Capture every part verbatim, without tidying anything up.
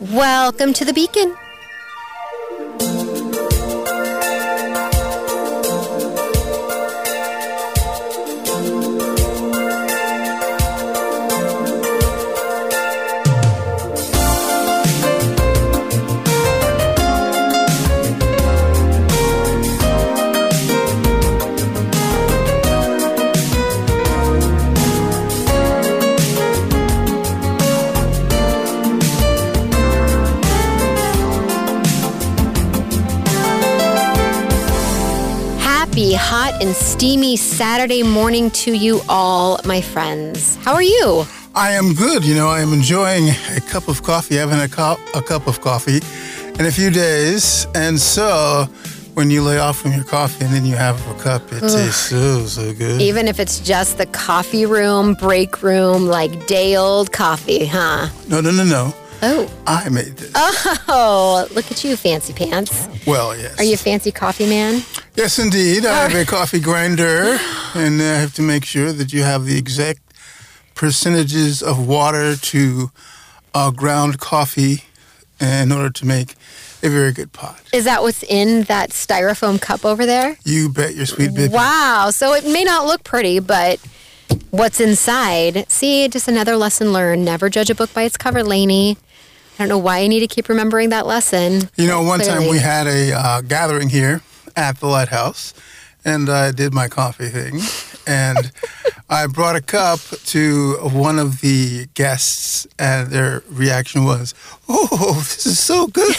Welcome to the Beacon. Happy, hot, and steamy Saturday morning to you all, my friends. How are you? I am good. You know, I am enjoying a cup of coffee. I haven't had a cup, a cup of coffee in a few days. And so when you lay off from your coffee and then you have a cup, it Ugh. tastes so, so good. Even if it's just the coffee room, break room, like day-old coffee, huh? No, no, no, no. Oh. I made this. Oh, look at you, fancy pants. Well, yes. Are you a fancy coffee man? Yes, indeed. I have a coffee grinder, and I have to make sure that you have the exact percentages of water to uh, ground coffee in order to make a very good pot. Is that what's in that styrofoam cup over there? You bet your sweet baby. Wow. So it may not look pretty, but what's inside? See, just another lesson learned. Never judge a book by its cover, Lainey. I don't know why I need to keep remembering that lesson. You know, one Clearly. time we had a uh, gathering here at the Lighthouse, and I did my coffee thing, and I brought a cup to one of the guests, and their reaction was, "Oh, this is so good."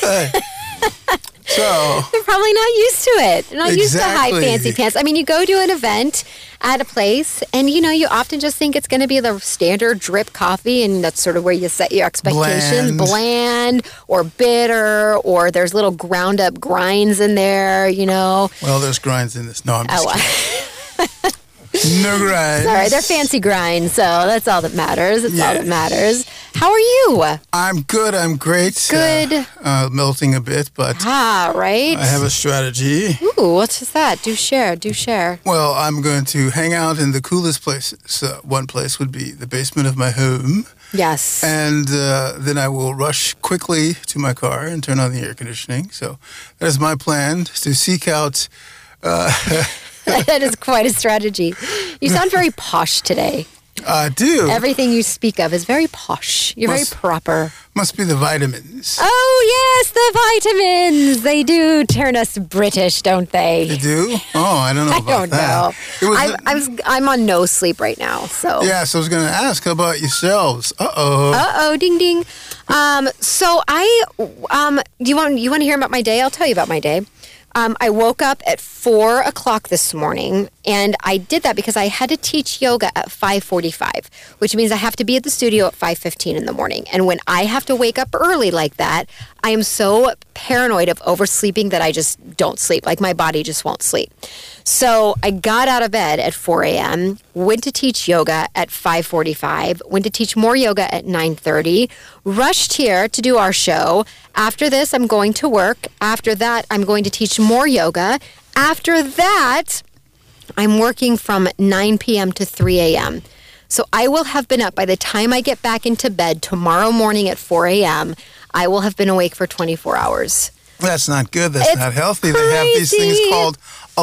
So they're probably not used to it. They're not exactly. used to high fancy pants. I mean, you go to an event at a place, and you know, you often just think it's going to be the standard drip coffee, and that's sort of where you set your expectations. Bland. Bland or bitter, or there's little ground up grinds in there, you know. Well, there's grinds in this. No, I'm just oh, kidding. No grinds. Sorry, they're fancy grinds, so that's all that matters. That's yes. all that matters. How are you? I'm good. I'm great. Good. Uh, uh, melting a bit, but ah, right. I have a strategy. Ooh, what's just that? Do share. Do share. Well, I'm going to hang out in the coolest places. Uh, one place would be the basement of my home. Yes. And uh, then I will rush quickly to my car and turn on the air conditioning. So that is my plan, to seek out... Uh, that is quite a strategy. You sound very posh today. I do. Everything you speak of is very posh. You're must, very proper. Must be the vitamins. Oh, yes, the vitamins. They do turn us British, don't they? They do? Oh, I don't know about I don't that. know. Was I'm, a, I was, I'm on no sleep right now, so. Yeah, so I was going to ask, how about yourselves? Uh-oh. Uh-oh, ding, ding. Um, so I, um, do you want, you want to hear about my day? I'll tell you about my day. Um, I woke up at four o'clock this morning, and I did that because I had to teach yoga at five forty-five, which means I have to be at the studio at five fifteen in the morning. And when I have to wake up early like that, I am so paranoid of oversleeping that I just don't sleep. Like, my body just won't sleep. So I got out of bed at four a.m., went to teach yoga at five forty-five, went to teach more yoga at nine thirty, rushed here to do our show. After this, I'm going to work. After that, I'm going to teach more yoga. After that, I'm working from nine p.m. to three a.m. So I will have been up by the time I get back into bed tomorrow morning at four a.m. I will have been awake for twenty-four hours. That's not good. That's it's not healthy. crazy. They have these things called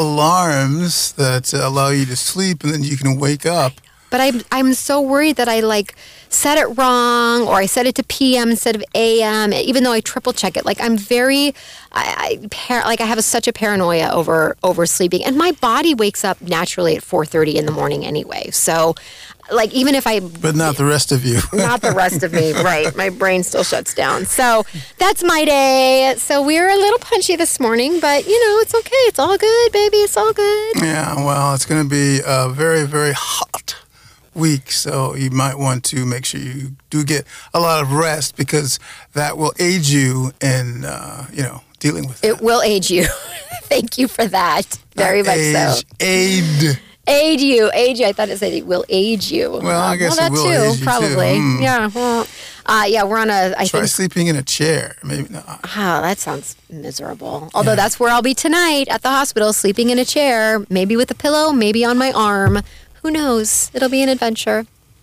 alarms that allow you to sleep, and then you can wake up. But I'm, I'm so worried that I, like, set it wrong, or I set it to P M instead of A M, even though I triple check it. Like, I'm very, I, I par- like, I have a, such a paranoia over oversleeping. And my body wakes up naturally at four thirty in the morning anyway. So, like, even if I... But not the rest of you. Not the rest of me, right. My brain still shuts down. So, that's my day. So, we were a little punchy this morning, but, you know, it's okay. It's all good, baby. It's all good. Yeah, well, it's going to be a very, very hot week, so you might want to make sure you do get a lot of rest, because that will aid you in, uh, you know, dealing with it. It will aid you. Thank you for that. Very Not much age, so. Aid. Aid you, aid you. I thought it said it will aid you. Well, I guess well, it will that too, aid you probably. too. Mm. Yeah. Well, uh, yeah, we're on a. I Try think. sleeping in a chair. Maybe not. Oh, that sounds miserable. Although yeah. That's where I'll be tonight, at the hospital, sleeping in a chair, maybe with a pillow, maybe on my arm. Who knows? It'll be an adventure.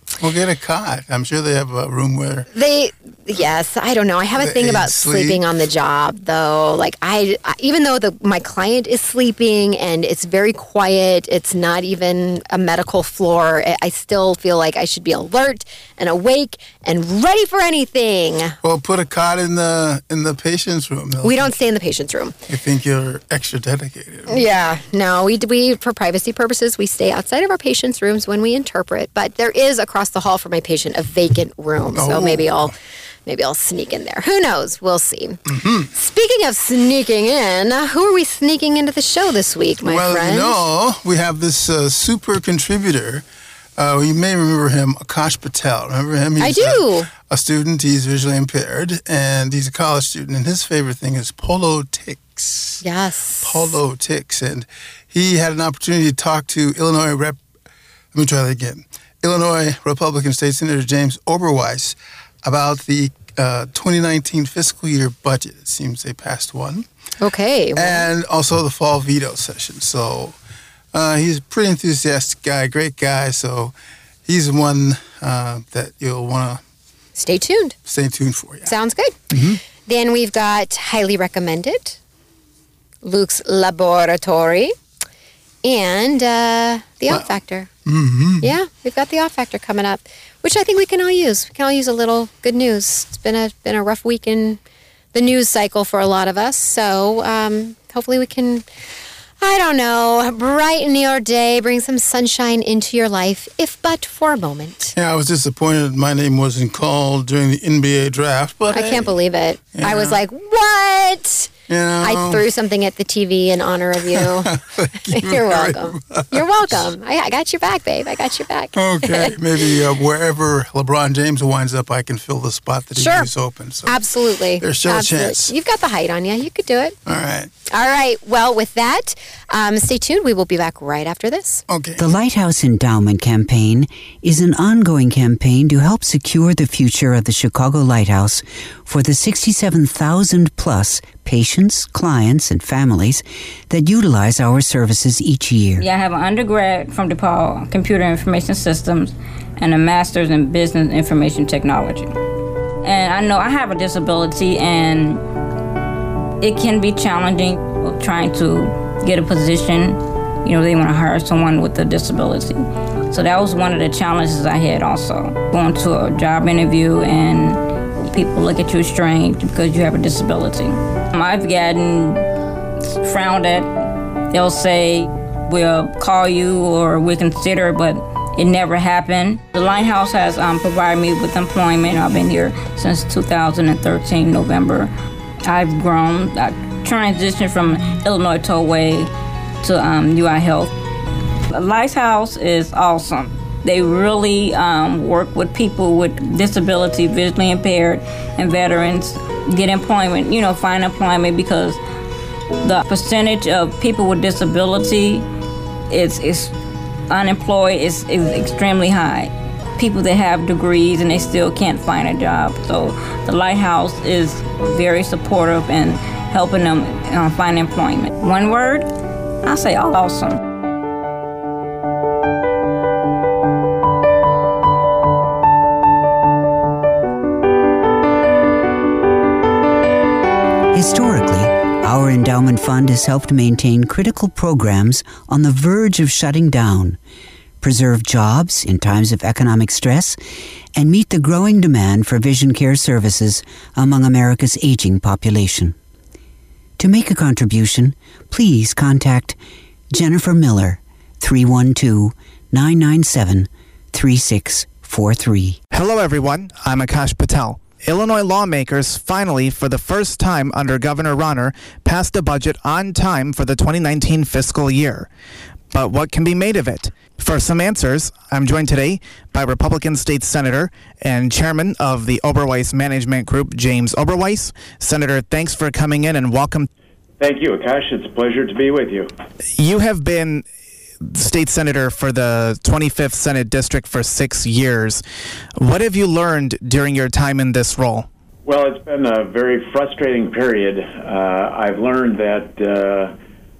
Well, get a cot. I'm sure they have a room where They, yes, I don't know. I have a The thing aides about sleep. sleeping on the job, though. Like I, I- even though the my client is sleeping and it's very quiet, it's not even a medical floor. I- I still feel like I should be alert and awake and ready for anything. well, put a cot in the in the patient's room. They'll We don't stay in the patient's room. They think you're extra dedicated. Yeah, no, we we for privacy purposes we stay outside of our patients' rooms when we interpret. But there is across the hall from my patient a vacant room, so Oh. maybe I'll maybe I'll sneak in there. Who knows? We'll see. Mm-hmm. Speaking of sneaking in, who are we sneaking into the show this week, my well, friend? you know, we have this uh, super contributor. Uh, you may remember him, Akash Patel. Remember him? He's I do. A, a student. He's visually impaired, and he's a college student. And his favorite thing is polo ticks. Yes. Polo ticks. And he had an opportunity to talk to Illinois Rep. Let me try that again. Illinois Republican State Senator James Oberweis about the uh, twenty nineteen fiscal year budget. It seems they passed one. Okay. well, And also the fall veto session. So uh, he's a pretty enthusiastic guy, great guy. So he's one uh, that you'll want to stay tuned. stay tuned for. Yeah. Sounds good. Mm-hmm. Then we've got highly recommended, Luke's Laboratory, and uh, the Wow. Off Factor. Mm-hmm. Yeah, we've got the Off Factor coming up, which I think we can all use. We can all use a little good news. It's been a been a rough week in the news cycle for a lot of us. So um, hopefully we can, I don't know, brighten your day, bring some sunshine into your life, if but for a moment. Yeah, I was disappointed my name wasn't called during the N B A draft, but I hey, can't believe it. I was Yeah. like, what? you know, I threw something at the T V in honor of you. Thank you You're very welcome. You're welcome. I, I got your back, babe. I got your back. Okay, maybe uh, wherever LeBron James winds up, I can fill the spot that he Sure. leaves open. So, Absolutely. There's still a Absolutely. chance. You've got the height on you. You could do it. all right, All right. Well, with that, um, stay tuned. We will be back right after this. okay. The Lighthouse Endowment Campaign is an ongoing campaign to help secure the future of the Chicago Lighthouse for the sixty-seven thousand plus patients, clients, and families that utilize our services each year. Yeah, I have an undergrad from DePaul, Computer Information Systems, and a master's in Business Information Technology. And I know I have a disability, and it can be challenging trying to get a position. You know, they want to hire someone with a disability. So that was one of the challenges I had also. Going to a job interview and people look at you strange because you have a disability. I've gotten frowned at. They'll say, we'll call you or we'll consider, but it never happened. The Lighthouse has um, provided me with employment. I've been here since two thousand thirteen, November. I've grown. I transitioned from Illinois Tollway to um, U I Health. The Lighthouse is awesome. They really um, work with people with disability, visually impaired, and veterans. Get employment, you know, find employment, because the percentage of people with disability is, is unemployed is, is extremely high. People that have degrees and they still can't find a job. So the Lighthouse is very supportive and helping them uh, find employment. One word, I say awesome. Historically, our endowment fund has helped maintain critical programs on the verge of shutting down, preserve jobs in times of economic stress, and meet the growing demand for vision care services among America's aging population. To make a contribution, please contact Jennifer Miller, three one two, nine nine seven, three six four three. Hello everyone, I'm Akash Patel. Illinois lawmakers finally, for the first time under Governor Rauner, passed a budget on time for the twenty nineteen fiscal year. But what can be made of it? For some answers, I'm joined today by Republican State Senator and Chairman of the Oberweis Management Group, James Oberweis. Senator, thanks for coming in and welcome. Thank you, Akash. It's a pleasure to be with you. You have been State Senator for the twenty-fifth Senate District for six years. What have you learned during your time in this role? Well, it's been a very frustrating period. Uh, I've learned that uh,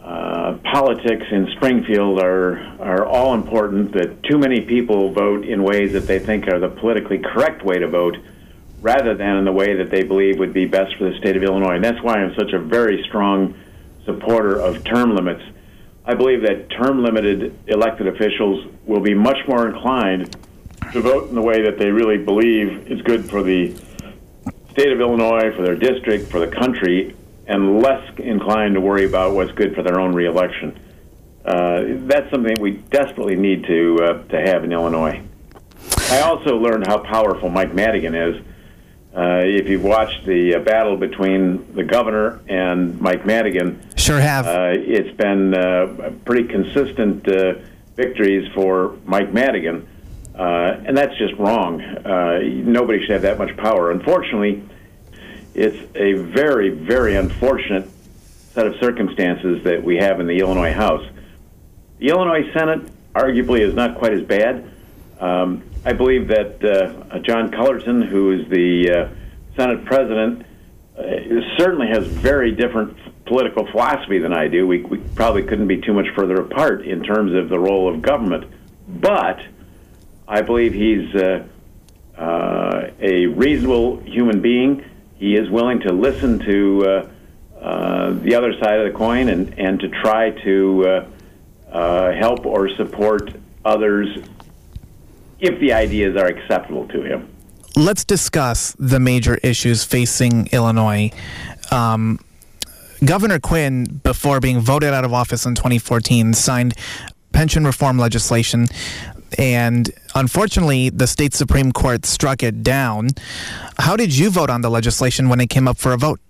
uh, politics in Springfield are are all important, that too many people vote in ways that they think are the politically correct way to vote, rather than in the way that they believe would be best for the state of Illinois. And that's why I'm such a very strong supporter of term limits. I believe that term-limited elected officials will be much more inclined to vote in the way that they really believe is good for the state of Illinois, for their district, for the country, and less inclined to worry about what's good for their own reelection. Uh, that's something we desperately need to uh, to have in Illinois. I also learned how powerful Mike Madigan is. Uh, if you've watched the uh, battle between the governor and Mike Madigan, sure have. Uh, it's been uh, pretty consistent uh, victories for Mike Madigan, uh, and that's just wrong. Uh, nobody should have that much power. Unfortunately, it's a very, very unfortunate set of circumstances that we have in the Illinois House. The Illinois Senate arguably is not quite as bad. Um, I believe that uh, John Cullerton, who is the uh, Senate president, uh, certainly has very different political philosophy than I do. We, we probably couldn't be too much further apart in terms of the role of government. But I believe he's uh, uh, a reasonable human being. He is willing to listen to uh, uh, the other side of the coin and, and to try to uh, uh, help or support others if the ideas are acceptable to him. Let's discuss the major issues facing Illinois. Um, Governor Quinn, before being voted out of office in twenty fourteen, signed pension reform legislation, and unfortunately, the state Supreme Court struck it down. How did you vote on the legislation when it came up for a vote?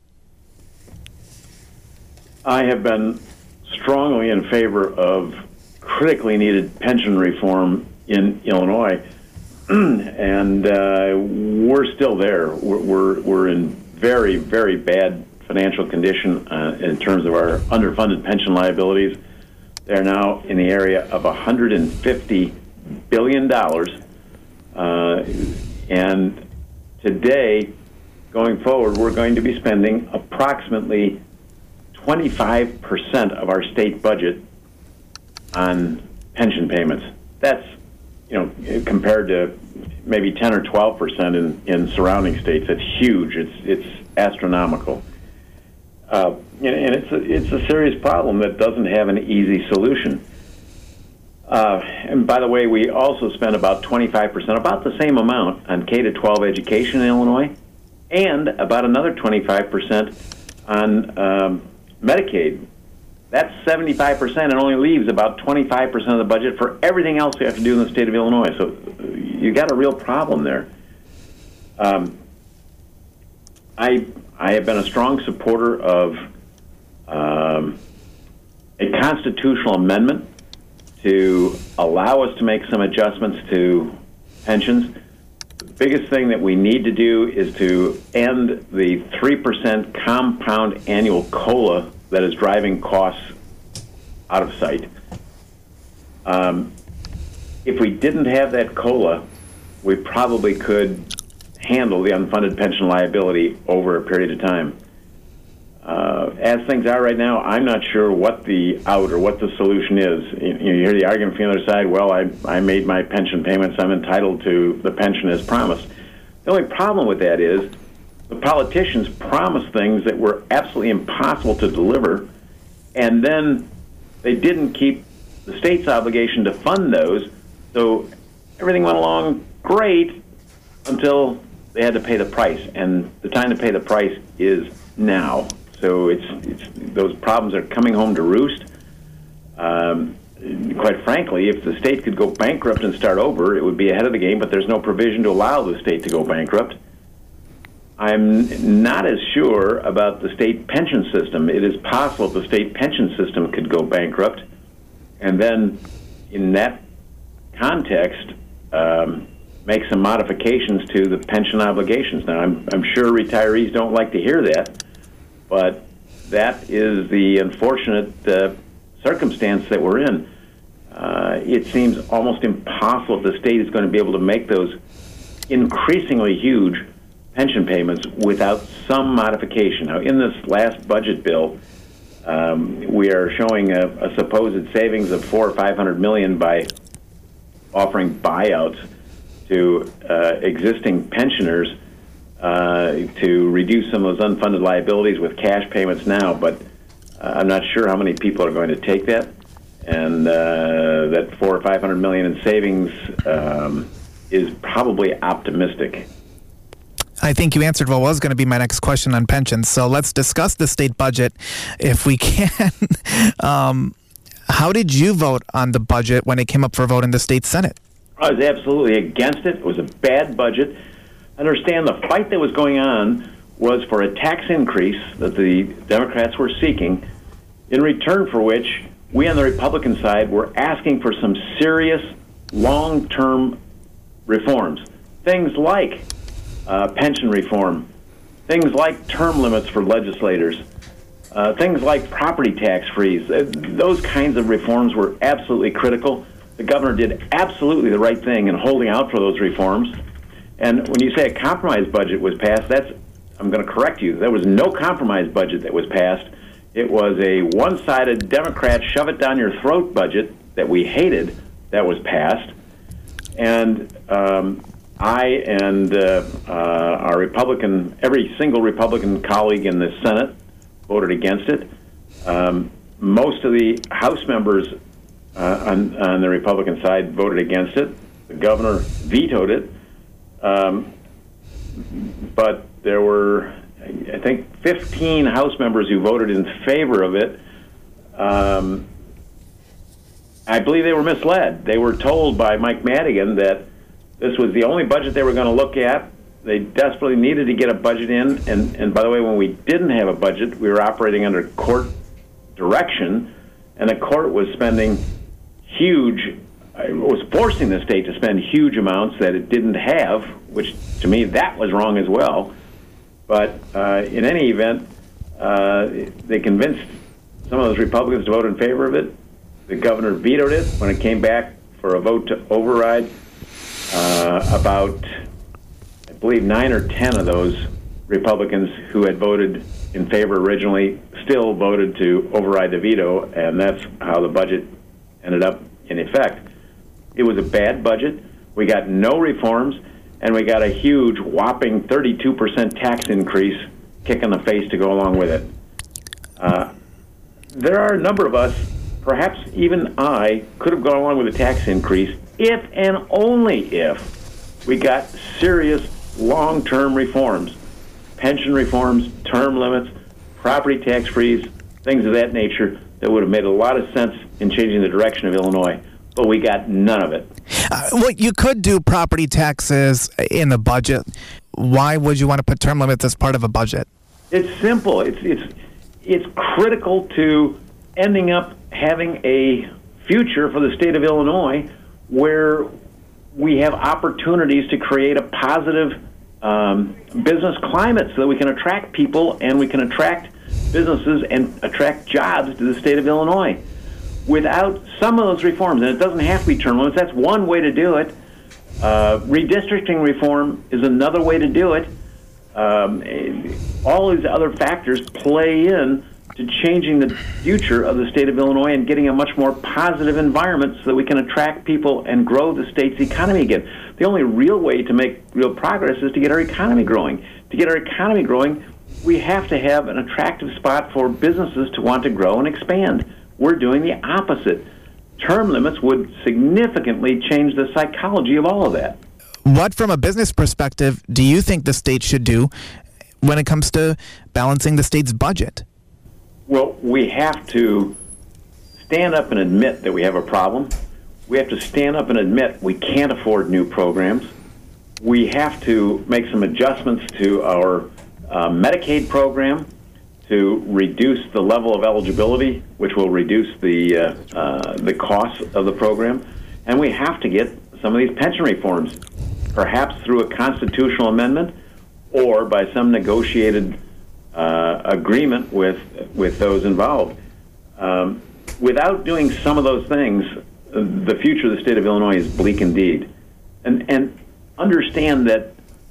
I have been strongly in favor of critically needed pension reform in Illinois, and uh, we're still there. We're, we're, we're in very, very bad financial condition uh, in terms of our underfunded pension liabilities. They're now in the area of one hundred fifty billion dollars, uh, and today, going forward, we're going to be spending approximately twenty-five percent of our state budget on pension payments. That's, you know, compared to maybe ten or twelve percent in, in surrounding states. It's huge. It's it's astronomical. Uh, and it's a, it's a serious problem that doesn't have an easy solution. Uh, and by the way, we also spend about twenty-five percent, about the same amount, on K to twelve education in Illinois, and about another twenty-five percent on um, Medicaid. That's seventy-five percent and only leaves about twenty-five percent of the budget for everything else we have to do in the state of Illinois. So you got a real problem there. Um, I I have been a strong supporter of um, a constitutional amendment to allow us to make some adjustments to pensions. The biggest thing that we need to do is to end the three percent compound annual COLA that is driving costs out of sight. Um, if we didn't have that COLA, we probably could handle the unfunded pension liability over a period of time. Uh, as things are right now, I'm not sure what the out or what the solution is. You, you hear the argument from the other side, well, I, I made my pension payments, I'm entitled to the pension as promised. The only problem with that is the politicians promised things that were absolutely impossible to deliver, and then they didn't keep the state's obligation to fund those, so everything went along great until they had to pay the price, and the time to pay the price is now. So it's, it's those problems are coming home to roost. Um, quite frankly, if the state could go bankrupt and start over, it would be ahead of the game, but there's no provision to allow the state to go bankrupt. I'm not as sure about the state pension system. It is possible the state pension system could go bankrupt, and then in that context, um, make some modifications to the pension obligations. Now, I'm, I'm sure retirees don't like to hear that, but that is the unfortunate uh, circumstance that we're in. Uh, it seems almost impossible if the state is going to be able to make those increasingly huge pension payments without some modification. Now, in this last budget bill, Um, we are showing a, a supposed savings of four or five hundred million by offering buyouts to uh, existing pensioners uh, to reduce some of those unfunded liabilities with cash payments now. But uh, I'm not sure how many people are going to take that, and uh, that four or five hundred million in savings um, is probably optimistic. I think you answered what was going to be my next question on pensions. So let's discuss the state budget if we can. um, how did you vote on the budget when it came up for vote in the state Senate? I was absolutely against it. It was a bad budget. Understand the fight that was going on was for a tax increase that the Democrats were seeking, in return for which we on the Republican side were asking for some serious long-term reforms. Things like Uh, pension reform, things like term limits for legislators, uh, things like property tax freeze. Uh, those kinds of reforms were absolutely critical. The governor did absolutely the right thing in holding out for those reforms. And when you say a compromise budget was passed, that's, I'm going to correct you, there was no compromise budget that was passed. It was a one-sided Democrat shove-it-down-your-throat budget that we hated that was passed. And um, I and uh, uh, our Republican, every single Republican colleague in the Senate voted against it. Um, most of the House members uh, on, on the Republican side voted against it. The governor vetoed it. Um, but there were, I think, fifteen House members who voted in favor of it. Um, I believe they were misled. They were told by Mike Madigan that this was the only budget they were going to look at. They desperately needed to get a budget in. And, and by the way, when we didn't have a budget, we were operating under court direction, and the court was spending huge, it was forcing the state to spend huge amounts that it didn't have, which to me, that was wrong as well. But uh, in any event, uh, they convinced some of those Republicans to vote in favor of it. The governor vetoed it when it came back for a vote to override. Uh, about, I believe, nine or ten of those Republicans who had voted in favor originally still voted to override the veto, and that's how the budget ended up in effect. It was a bad budget. We got no reforms, and we got a huge, whopping thirty-two percent tax increase kick in the face to go along with it. Uh, there are a number of us, perhaps even I, could have gone along with a tax increase if and only if we got serious long-term reforms, pension reforms, term limits, property tax freeze, things of that nature that would have made a lot of sense in changing the direction of Illinois. But we got none of it. Uh, well, you could do property taxes in the budget. Why would you want to put term limits as part of a budget? It's simple. It's it's it's critical to ending up having a future for the state of Illinois where we have opportunities to create a positive um, business climate so that we can attract people and we can attract businesses and attract jobs to the state of Illinois. Without some of those reforms, and it doesn't have to be term limits, that's one way to do it. Uh, redistricting reform is another way to do it. Um, all these other factors play in to changing the future of the state of Illinois and getting a much more positive environment so that we can attract people and grow the state's economy again. The only real way to make real progress is to get our economy growing. To get our economy growing, we have to have an attractive spot for businesses to want to grow and expand. We're doing the opposite. Term limits would significantly change the psychology of all of that. What, from a business perspective, do you think the state should do when it comes to balancing the state's budget? Well, we have to stand up and admit that we have a problem. We have to stand up and admit we can't afford new programs. We have to make some adjustments to our uh, Medicaid program to reduce the level of eligibility, which will reduce the uh, uh, the cost of the program. And we have to get some of these pension reforms, perhaps through a constitutional amendment or by some negotiated uh, agreement with with those involved. Um, without doing some of those things, the future of the state of Illinois is bleak indeed. And and understand that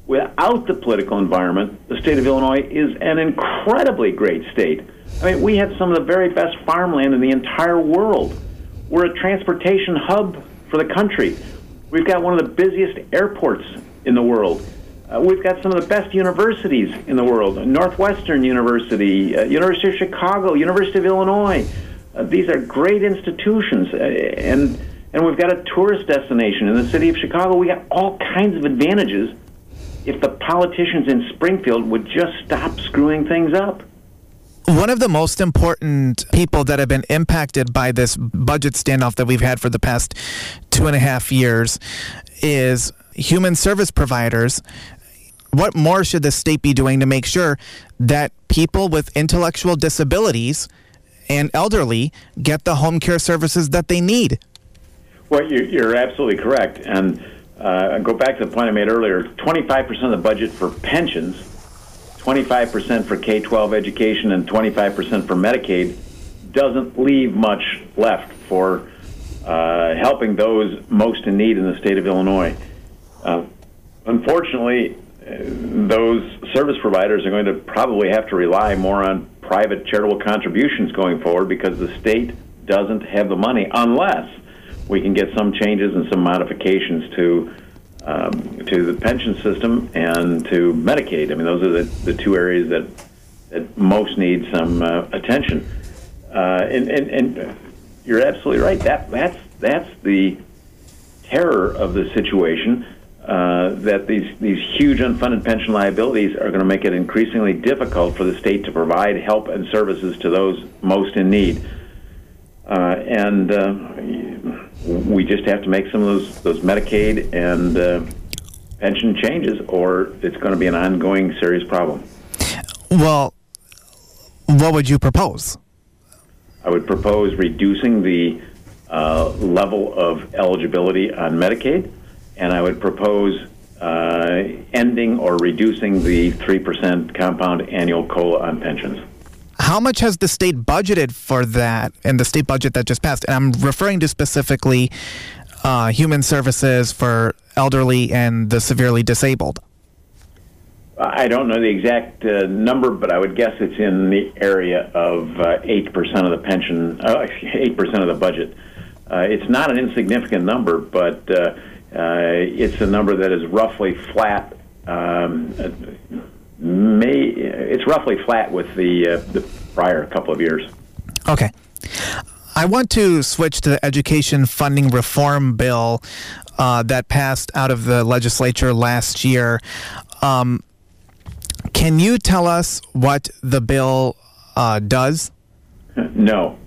without the political environment, the state of Illinois is an incredibly great state. I mean, we have some of the very best farmland in the entire world. We're a transportation hub for the country. We've got one of the busiest airports in the world. Uh, we've got some of the best universities in the world. Northwestern University, uh, University of Chicago, University of Illinois. Uh, these are great institutions. Uh, and and we've got a tourist destination in the city of Chicago. We got all kinds of advantages if the politicians in Springfield would just stop screwing things up. One of the most important people that have been impacted by this budget standoff that we've had for the past two and a half years is human service providers. What more should the state be doing to make sure that people with intellectual disabilities and elderly get the home care services that they need? Well, you're absolutely correct. And uh, go back to the point I made earlier, twenty-five percent of the budget for pensions, twenty-five percent for K twelve education, and twenty-five percent for Medicaid doesn't leave much left for uh, helping those most in need in the state of Illinois. Uh, unfortunately, uh, those service providers are going to probably have to rely more on private charitable contributions going forward because the state doesn't have the money unless we can get some changes and some modifications to um, to the pension system and to Medicaid. I mean, those are the, the two areas that that most need some uh, attention. Uh, and, and and you're absolutely right. That that's that's the terror of the situation. Uh, that these these huge unfunded pension liabilities are going to make it increasingly difficult for the state to provide help and services to those most in need. Uh, and uh, we just have to make some of those those Medicaid and uh, pension changes, or it's going to be an ongoing serious problem. Well, what would you propose? I would propose reducing the uh, level of eligibility on Medicaid, and I would propose uh, ending or reducing the three percent compound annual COLA on pensions. How much has the state budgeted for that in the state budget that just passed? And I'm referring to specifically uh, human services for elderly and the severely disabled. I don't know the exact uh, number, but I would guess it's in the area of uh, eight percent of the pension, uh, eight percent of the budget. Uh, it's not an insignificant number, but uh, uh, it's a number that is roughly flat. Um, may it's roughly flat with the uh, the prior couple of years. Okay. I want to switch to the education funding reform bill uh, that passed out of the legislature last year. Um, can you tell us what the bill uh, does? No.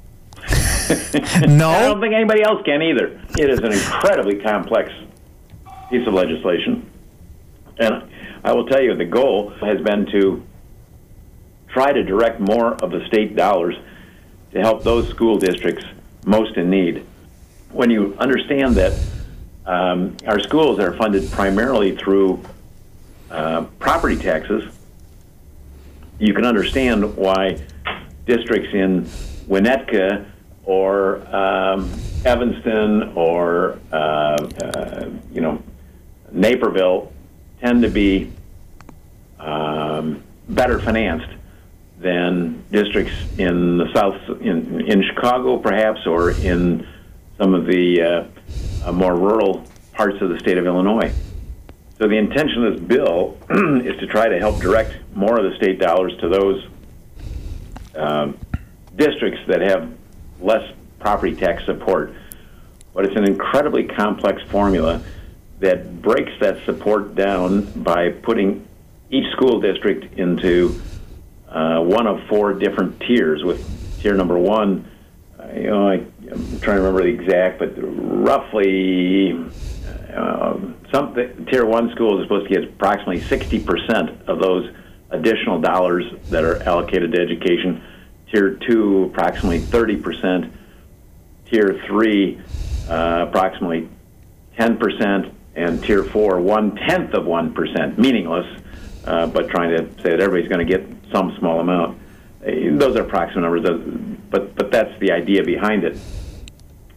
No? I don't think anybody else can either. It is an incredibly complex piece of legislation. And I will tell you, the goal has been to try to direct more of the state dollars to help those school districts most in need. When you understand that um, our schools are funded primarily through uh, property taxes, you can understand why districts in Winnetka or um, Evanston or uh, uh, you know Naperville tend to be um, better financed than districts in the south, in, in Chicago perhaps, or in some of the uh, uh, more rural parts of the state of Illinois. So the intention of this bill is to try to help direct more of the state dollars to those um, districts that have less property tax support. But it's an incredibly complex formula that breaks that support down by putting each school district into uh, one of four different tiers. With tier number one, uh, you know, I, I'm trying to remember the exact, but roughly uh, something. Tier one schools are supposed to get approximately sixty percent of those additional dollars that are allocated to education. Tier two, approximately thirty percent. Tier three, uh, approximately ten percent. And tier four, one-tenth of one percent, meaningless, uh, but trying to say that everybody's going to get some small amount. Uh, those are approximate numbers, but but that's the idea behind it.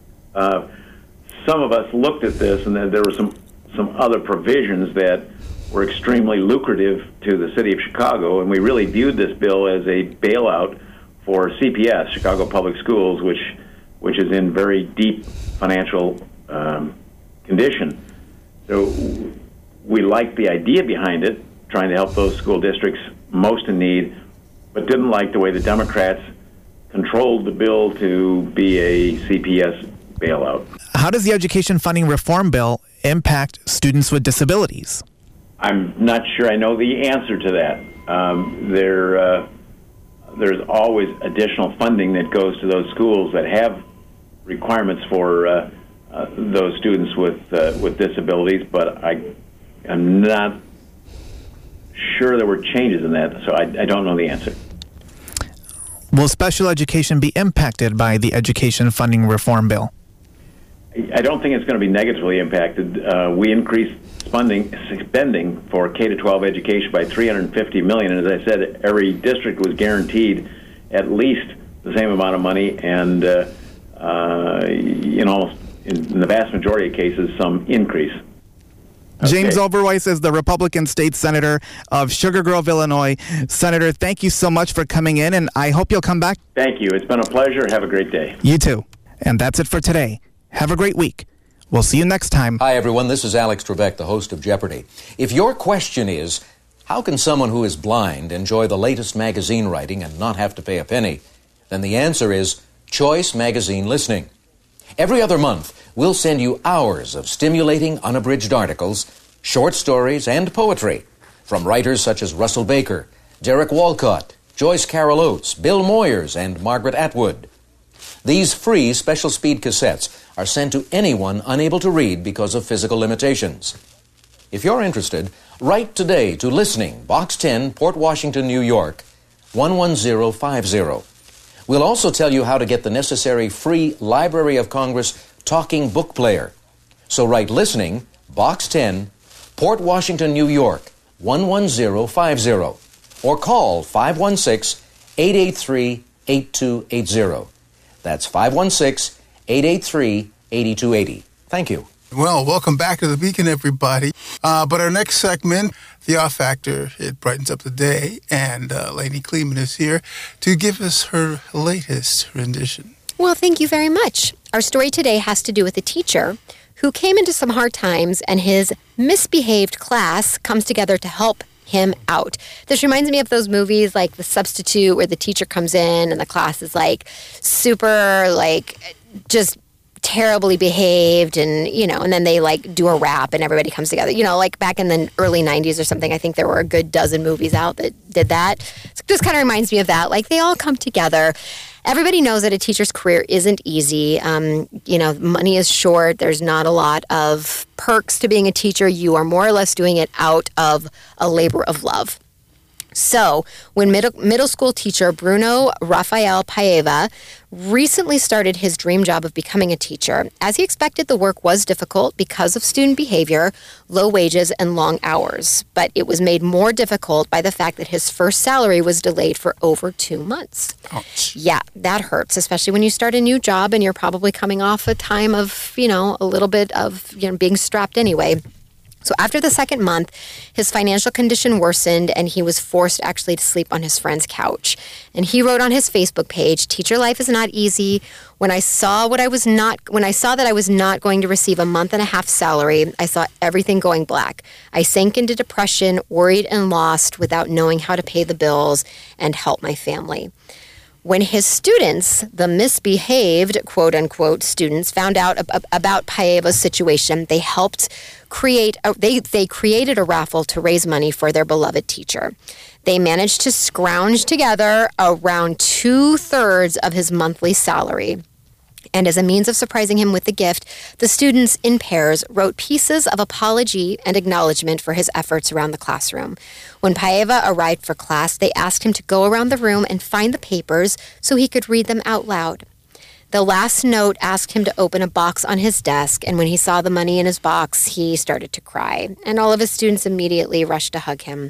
Uh, some of us looked at this, and then there were some, some other provisions that were extremely lucrative to the city of Chicago, and we really viewed this bill as a bailout for C P S, Chicago Public Schools, which which is in very deep financial um, condition. So we liked the idea behind it, trying to help those school districts most in need, but didn't like the way the Democrats controlled the bill to be a C P S bailout. How does the education funding reform bill impact students with disabilities? I'm not sure I know the answer to that. Um, there, uh, there's always additional funding that goes to those schools that have requirements for uh, uh, those students with uh, with disabilities, but I am not sure there were changes in that, so I, I don't know the answer. Will special education be impacted by the education funding reform bill? I don't think it's going to be negatively impacted. Uh, we increased spending, spending for K to twelve education by three hundred fifty million dollars, and as I said, every district was guaranteed at least the same amount of money, and uh, uh, in almost in the vast majority of cases, some increase. Okay. James Overweiss is the Republican State Senator of Sugar Grove, Illinois. Senator, thank you so much for coming in, and I hope you'll come back. Thank you. It's been a pleasure. Have a great day. You too. And that's it for today. Have a great week. We'll see you next time. Hi, everyone. This is Alex Trebek, the host of Jeopardy! If your question is, how can someone who is blind enjoy the latest magazine writing and not have to pay a penny, then the answer is Choice Magazine Listening. Every other month, we'll send you hours of stimulating, unabridged articles, short stories, and poetry from writers such as Russell Baker, Derek Walcott, Joyce Carol Oates, Bill Moyers, and Margaret Atwood. These free special speed cassettes are sent to anyone unable to read because of physical limitations. If you're interested, write today to Listening, Box ten, Port Washington, New York, one one zero five zero. We'll also tell you how to get the necessary free Library of Congress talking book player. So write Listening, Box ten, Port Washington, New York, one one zero five zero, or call five one six, eight eight three, eight two eight zero. That's five one six, eight eight three, eight two eight zero. Thank you. Well, welcome back to the Beacon, everybody. Uh, but our next segment, The Off Factor, it brightens up the day, and uh, Lainey Kleeman is here to give us her latest rendition. Well, thank you very much. Our story today has to do with a teacher who came into some hard times, and his misbehaved class comes together to help him out. This reminds me of those movies like The Substitute, where the teacher comes in and the class is like super, like, just terribly behaved, and you know, and then they like do a rap and everybody comes together. You know, like back in the early nineties or something, I think there were a good dozen movies out that did that. So it just kind of reminds me of that. Like they all come together. Everybody knows that a teacher's career isn't easy. Um, you know, money is short. There's not a lot of perks to being a teacher. You are more or less doing it out of a labor of love. So, when middle, middle school teacher Bruno Rafael Paiva recently started his dream job of becoming a teacher, as he expected, the work was difficult because of student behavior, low wages, and long hours. But it was made more difficult by the fact that his first salary was delayed for over two months. Ouch. Yeah, that hurts, especially when you start a new job and you're probably coming off a time of, you know, a little bit of, you know, being strapped anyway. So after the second month, his financial condition worsened, and he was forced actually to sleep on his friend's couch. And he wrote on his Facebook page, "Teacher life is not easy. When I saw what I was not, when I saw that I was not going to receive a month and a half salary, I saw everything going black. I sank into depression, worried and lost, without knowing how to pay the bills and help my family." When his students, the misbehaved, quote-unquote, students, found out ab- about Paiva's situation, they helped create, a, they, they created a raffle to raise money for their beloved teacher. They managed to scrounge together around two-thirds of his monthly salary. And as a means of surprising him with the gift, the students in pairs wrote pieces of apology and acknowledgement for his efforts around the classroom. When Paiva arrived for class, they asked him to go around the room and find the papers so he could read them out loud. The last note asked him to open a box on his desk, and when he saw the money in his box, he started to cry, and all of his students immediately rushed to hug him.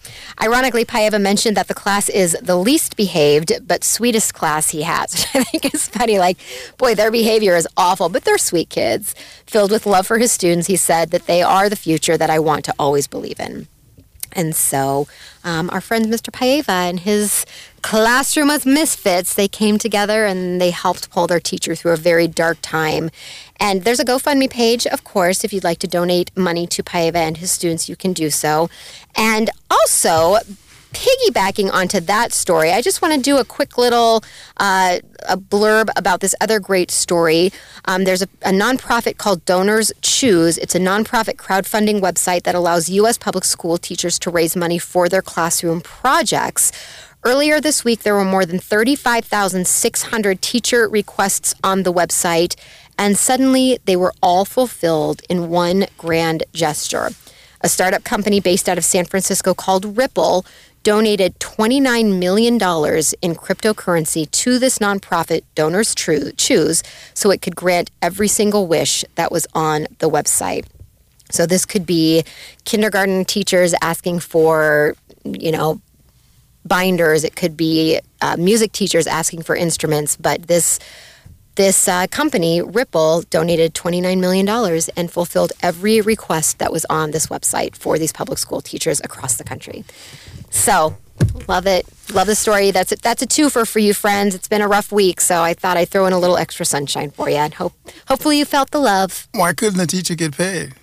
Ironically, Paiva mentioned that the class is the least behaved but sweetest class he has, which I think is funny. Like, boy, their behavior is awful, but they're sweet kids. Filled with love for his students, he said that they are the future that I want to always believe in. And so um, our friend Mister Paiva and his classroom of misfits, they came together and they helped pull their teacher through a very dark time. And there's a GoFundMe page, of course, if you'd like to donate money to Paiva and his students, you can do so. And also, piggybacking onto that story, I just want to do a quick little uh, a blurb about this other great story. Um, there's a, a nonprofit called Donors Choose. It's a nonprofit crowdfunding website that allows U S public school teachers to raise money for their classroom projects. Earlier this week, there were more than thirty-five thousand six hundred teacher requests on the website, and suddenly they were all fulfilled in one grand gesture. A startup company based out of San Francisco called Ripple donated twenty-nine million dollars in cryptocurrency to this nonprofit Donors Choose so it could grant every single wish that was on the website. So this could be kindergarten teachers asking for, you know, binders. It could be uh, music teachers asking for instruments. But this this uh, company, Ripple, donated twenty-nine million dollars and fulfilled every request that was on this website for these public school teachers across the country. So, love it. Love the story. That's a, that's a twofer for you, friends. It's been a rough week, so I thought I'd throw in a little extra sunshine for you. And hope hopefully you felt the love. Why couldn't the teacher get paid?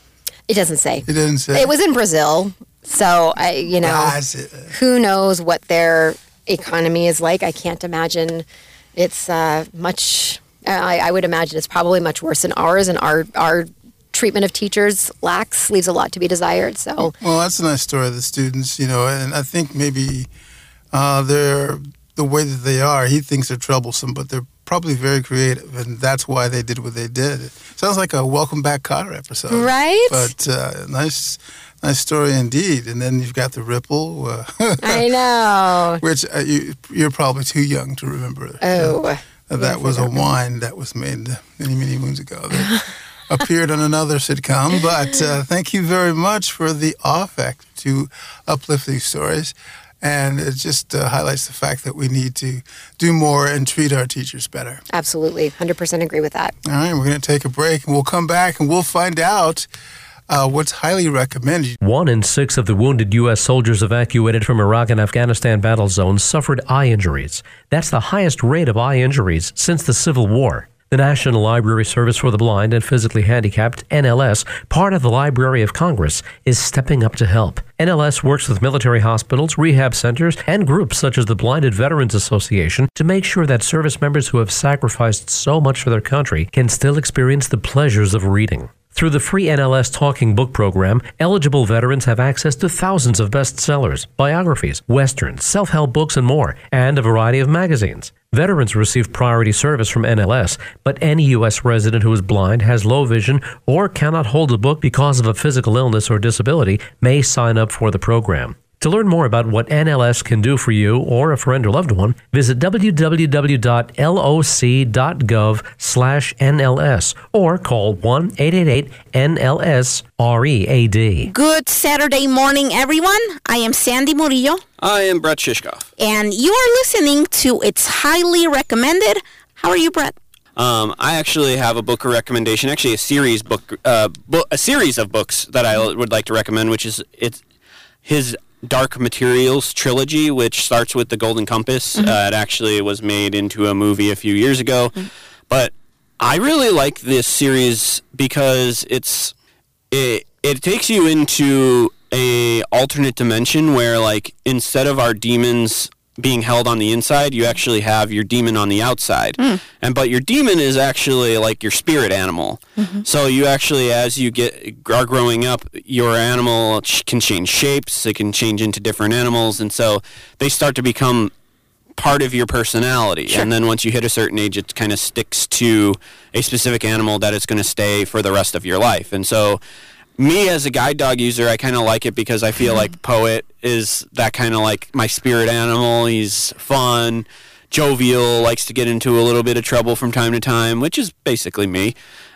It doesn't say. It didn't say. It was in Brazil, so I, you know, Ah, who knows what their economy is like. I can't imagine it's uh, much. I, I would imagine it's probably much worse than ours, and our our treatment of teachers lacks leaves a lot to be desired. So, well, that's a nice story of the students, you know, and I think maybe uh, they're the way that they are. He thinks they're troublesome, but they're probably very creative, and that's why they did what they did. It sounds like a Welcome Back Kotter episode, right? But uh, nice, nice story indeed. And then you've got the Ripple. Uh, I know. Which uh, you, you're probably too young to remember. Oh, uh, that was a wine that was made many, many moons ago. That appeared on another sitcom. But uh, thank you very much for the affect to uplift these stories. And it just uh, highlights the fact that we need to do more and treat our teachers better. Absolutely. one hundred percent agree with that. All right, we're going to take a break, and we'll come back, and we'll find out uh, what's highly recommended. One in six of the wounded U S soldiers evacuated from Iraq and Afghanistan battle zones suffered eye injuries. That's the highest rate of eye injuries since the Civil War. The National Library Service for the Blind and Physically Handicapped, N L S, part of the Library of Congress, is stepping up to help. N L S works with military hospitals, rehab centers, and groups such as the Blinded Veterans Association to make sure that service members who have sacrificed so much for their country can still experience the pleasures of reading. Through the free N L S Talking Book program, eligible veterans have access to thousands of bestsellers, biographies, westerns, self-help books, and more, and a variety of magazines. Veterans receive priority service from N L S, but any U S resident who is blind, has low vision, or cannot hold a book because of a physical illness or disability may sign up for the program. To learn more about what N L S can do for you or a friend or loved one, visit w w w dot loc dot gov slash N L S or call one eight eight eight N L S R E A D. Good Saturday morning, everyone. I am Sandy Murillo. I am Brett Shishkoff. And you are listening to It's Highly Recommended. How are you, Brett? Um, I actually have a book recommendation, actually a series book, uh, bo- a series of books that I would like to recommend, which is it's his Dark Materials trilogy, which starts with The Golden Compass. Mm-hmm. Uh, it actually was made into a movie a few years ago. Mm-hmm. But I really like this series because it's it, it takes you into a alternate dimension where, like, instead of our demons being held on the inside, you actually have your demon on the outside. Mm. And but your demon is actually like your spirit animal. Mm-hmm. So you actually, as you get are growing up, your animal can change shapes, it can change into different animals, and so they start to become part of your personality. Sure. And then once you hit a certain age, it kind of sticks to a specific animal that it's going to stay for the rest of your life. And so me as a guide dog user, I kind of like it because I feel like Poet is that kind of like my spirit animal. He's fun, jovial, likes to get into a little bit of trouble from time to time, which is basically me.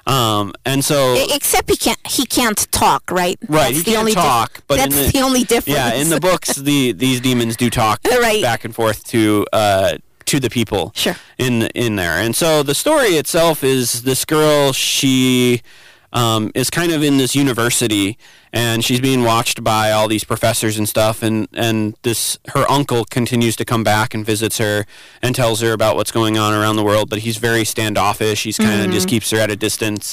Um, and so, E- except he can't he can't talk, right? right, That's he the can't only dif- talk. but that's in the, the only difference. Yeah, in the books, the these demons do talk Right. back and forth to uh, to the people. Sure. In in there, and so the story itself is this girl. She um, is kind of in this university, and she's being watched by all these professors and stuff. And and this her uncle continues to come back and visits her and tells her about what's going on around the world. But he's very standoffish. He's kind of Mm-hmm. just keeps her at a distance.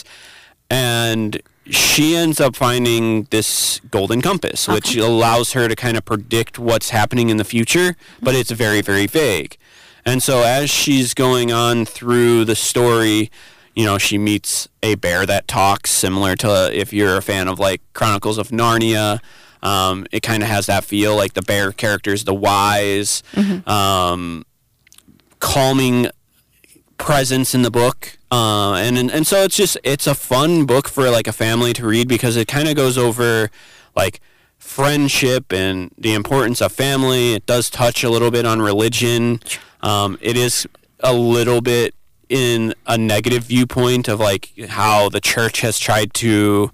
And she ends up finding this golden compass, which allows her to kind of predict what's happening in the future, but it's very, very vague. And so as she's going on through the story, you know, she meets a bear that talks, similar to if you're a fan of, like, Chronicles of Narnia. Um, it kind of has that feel, like the bear character's the wise, um, calming presence in the book. Uh, and, and and so it's just, it's a fun book for, like, a family to read because it kind of goes over, like, friendship and the importance of family. It does touch a little bit on religion. Um, it is a little bit in a negative viewpoint of, like, how the church has tried to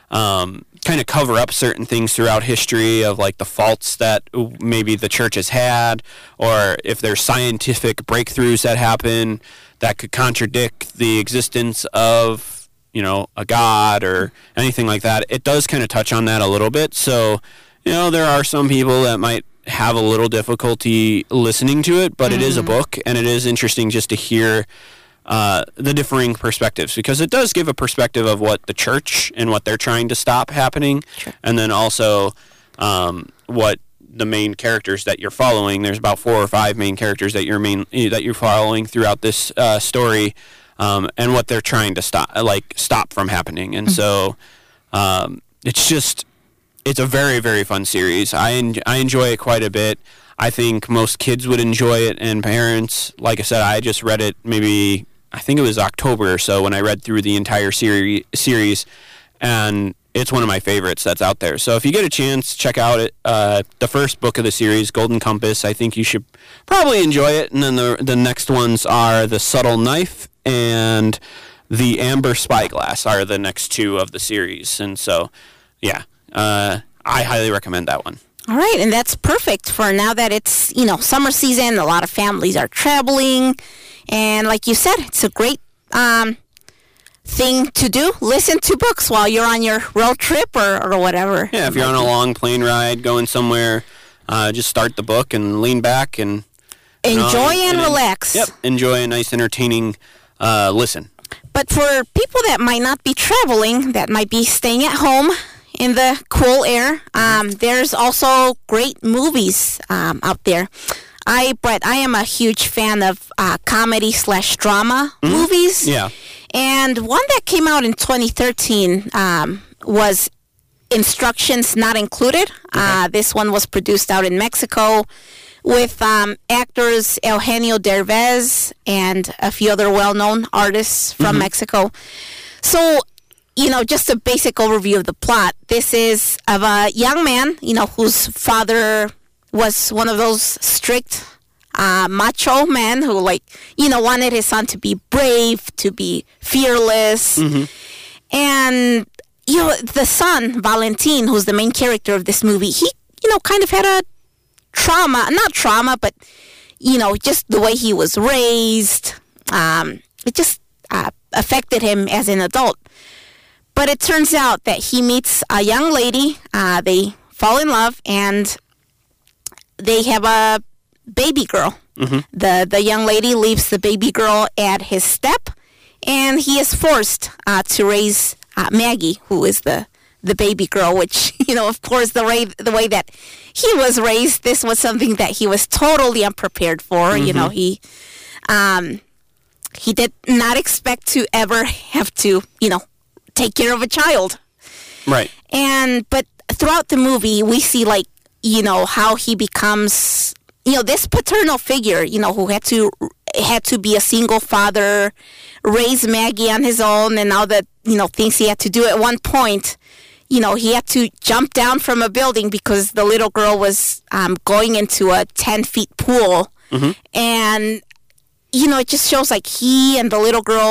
um, kind of cover up certain things throughout history of, like, the faults that maybe the church has had, or if there's scientific breakthroughs that happen that could contradict the existence of, you know, a god or anything like that. It does kind of touch on that a little bit. So, you know, there are some people that might have a little difficulty listening to it, but mm-hmm. it is a book, and it is interesting just to hear uh, the differing perspectives, because it does give a perspective of what the church and what they're trying to stop happening, sure. and then also um, what the main characters that you're following. There's about four or five main characters that you're main that you're following throughout this uh, story, um, and what they're trying to stop, like stop from happening. And mm-hmm. so um, it's just it's a very very fun series. I en- I enjoy it quite a bit. I think most kids would enjoy it, and parents. Like I said, I just read it maybe I think it was October or so when I read through the entire seri- series, and it's one of my favorites that's out there. So if you get a chance, check out it. Uh, the first book of the series, Golden Compass. I think you should probably enjoy it. And then the the next ones are The Subtle Knife and The Amber Spyglass are the next two of the series. And so, yeah, uh, I highly recommend that one. All right, and that's perfect for now that it's, you know, summer season. A lot of families are traveling. And like you said, it's a great um, thing to do. Listen to books while you're on your road trip or, or whatever. Yeah, if you're on a long plane ride going somewhere, uh, just start the book and lean back and enjoy you know, and, and relax. Yep, enjoy a nice, entertaining uh, listen. But for people that might not be traveling, that might be staying at home in the cool air, um, there's also great movies um, out there. I, Brett, I am a huge fan of uh, comedy slash drama mm-hmm. movies. Yeah. And one that came out in twenty thirteen um, was Instructions Not Included. Okay. Uh, this one was produced out in Mexico with um, actors Eugenio Derbez and a few other well-known artists from mm-hmm. Mexico. So, you know, just a basic overview of the plot. This is of a young man, you know, whose father was one of those strict uh, macho men who, like, you know, wanted his son to be brave, to be fearless. Mm-hmm. And, you know, the son, Valentin, who's the main character of this movie, he, you know, kind of had a trauma, not trauma, but, you know, just the way he was raised. Um, it just uh, affected him as an adult. But it turns out that he meets a young lady, uh, they fall in love, and they have a baby girl. Mm-hmm. The the young lady leaves the baby girl at his step, and he is forced uh, to raise uh, Maggie, who is the, the baby girl, which, you know, of course, the way, the way that he was raised, this was something that he was totally unprepared for. Mm-hmm. You know, he um, he did not expect to ever have to, you know, take care of a child. Right. And, but throughout the movie, we see, like, you know, how he becomes, you know, this paternal figure, you know, who had to had to be a single father, raise Maggie on his own, and all the, you know, things he had to do at one point. You know, he had to jump down from a building because the little girl was um, going into a ten feet pool. Mm-hmm. And, you know, it just shows, like, he and the little girl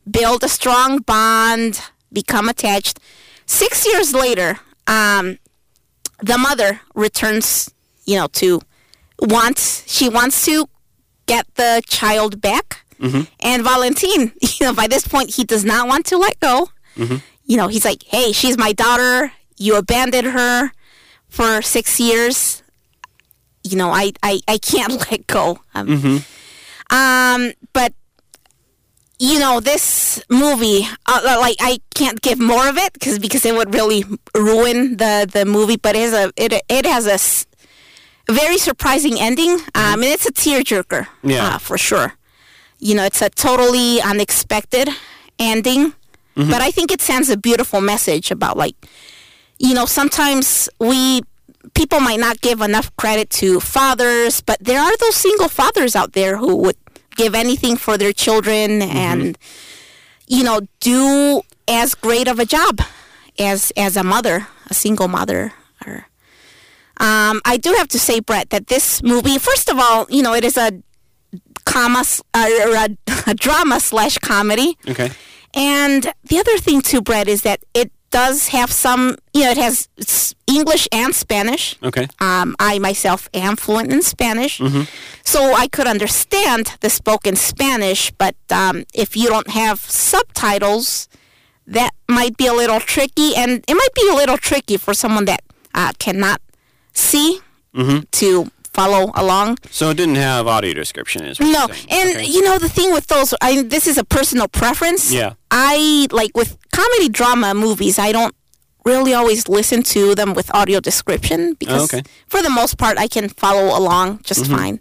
build a strong bond, become attached. Six years later, um, the mother returns, you know, to wants, she wants to get the child back. Mm-hmm. And Valentin, you know, by this point, he does not want to let go. Mm-hmm. You know, he's like, hey, she's my daughter. You abandoned her for six years. You know, I, I, I can't let go. Um, mm-hmm. um, but, you know, this movie, uh, like, I can't give more of it because because it would really ruin the, the movie. But it has a it it has a s- very surprising ending. Um, and it's a tearjerker, yeah, uh, for sure. You know, it's a totally unexpected ending. Mm-hmm. But I think it sends a beautiful message about, like, you know, sometimes we people might not give enough credit to fathers, but there are those single fathers out there who would give anything for their children mm-hmm. and, you know, do as great of a job as as a mother, a single mother. Or, um, I do have to say, Brett, that this movie, first of all, you know, it is a comma uh, or a, a drama slash comedy. Okay. And the other thing too, Brett, is that it does have some, you know, it has English and Spanish. Okay. Um, I myself am fluent in Spanish, mm-hmm. so I could understand the spoken Spanish, but um, if you don't have subtitles, that might be a little tricky, and it might be a little tricky for someone that uh, cannot see mm-hmm. to follow along. So it didn't have audio description, is what no, you're saying. and okay. you know the thing with those, I this is a personal preference. Yeah, I like with comedy drama movies. I don't really always listen to them with audio description because, oh, okay. for the most part, I can follow along just mm-hmm. fine.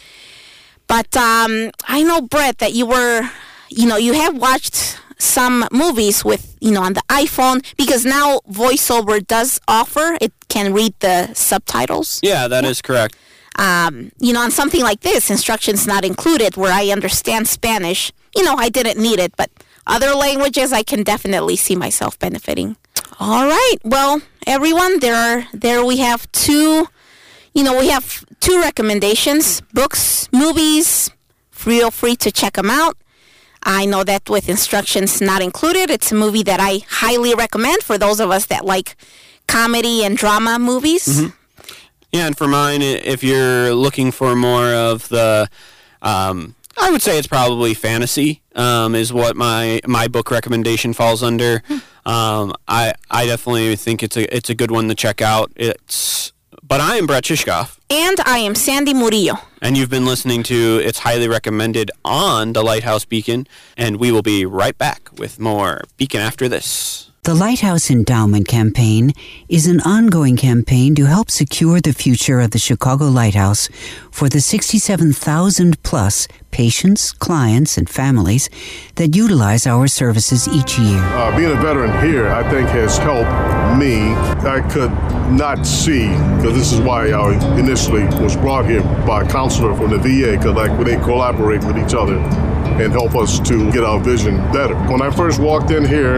But um, I know, Brett, that you were, you know, you have watched some movies with, you know, on the iPhone, because now VoiceOver does offer, it can read the subtitles. Yeah, that yeah. is correct. Um, you know, on something like this, instructions not included, where I understand Spanish, you know, I didn't need it, but other languages, I can definitely see myself benefiting. All right. Well, everyone, there are, there we have two, you know, we have two recommendations, books, movies. Feel free to check them out. I know that with instructions not included, it's a movie that I highly recommend for those of us that like comedy and drama movies. Mm-hmm. Yeah, and for mine, if you're looking for more of the, um, I would say it's probably fantasy, um, is what my my book recommendation falls under. Um, I I definitely think it's a it's a good one to check out. It's but I am Brett Shishkoff. And I am Sandy Murillo. And you've been listening to It's Highly Recommended on the Lighthouse Beacon, and we will be right back with more Beacon after this. The Lighthouse Endowment Campaign is an ongoing campaign to help secure the future of the Chicago Lighthouse for the sixty-seven thousand plus patients, clients, and families that utilize our services each year. Uh, being a veteran here, I think, has helped me. I could not see, because this is why I initially was brought here by a counselor from the V A, because like, they collaborate with each other and help us to get our vision better. When I first walked in here,